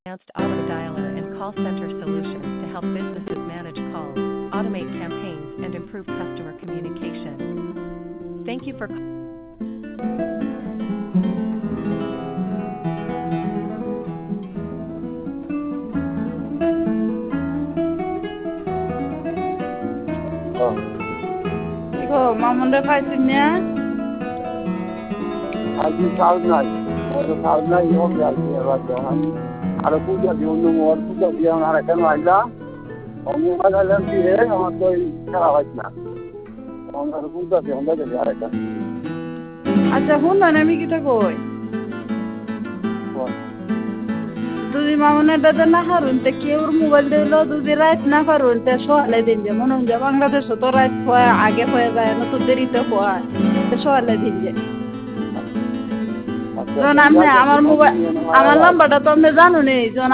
advanced auto dialer and call center solutions to help businesses manage calls, automate campaigns, and improve customer communication. Thank you for 이거 마문데 파이스냐? আজি চাউল নাই চাউল নাই হোক আর পূজা দিয়ে অন্য মোবাইল পূজা দিয়ে আমার কেন আইলা মোবাইল আইলাম কি রে আমার তো খেলা হয় না আমার পূজা দিয়ে আমরা যাবি আর একটা আচ্ছা শুনলেন আমি কিটা কই যদি মামুনের দাদা না হারুন তে কেউর মোবাইল দিল যদি রাত না পারুন তে সকালে দিন যে মনে হয় বাংলাদেশে তো রাত হয় আগে হয়ে যায় না তো দেরিতে হয় সকালে দিন যে যখন আপনি আমার মোবাইল আমার নাম্বারটা তো আপনি জানুন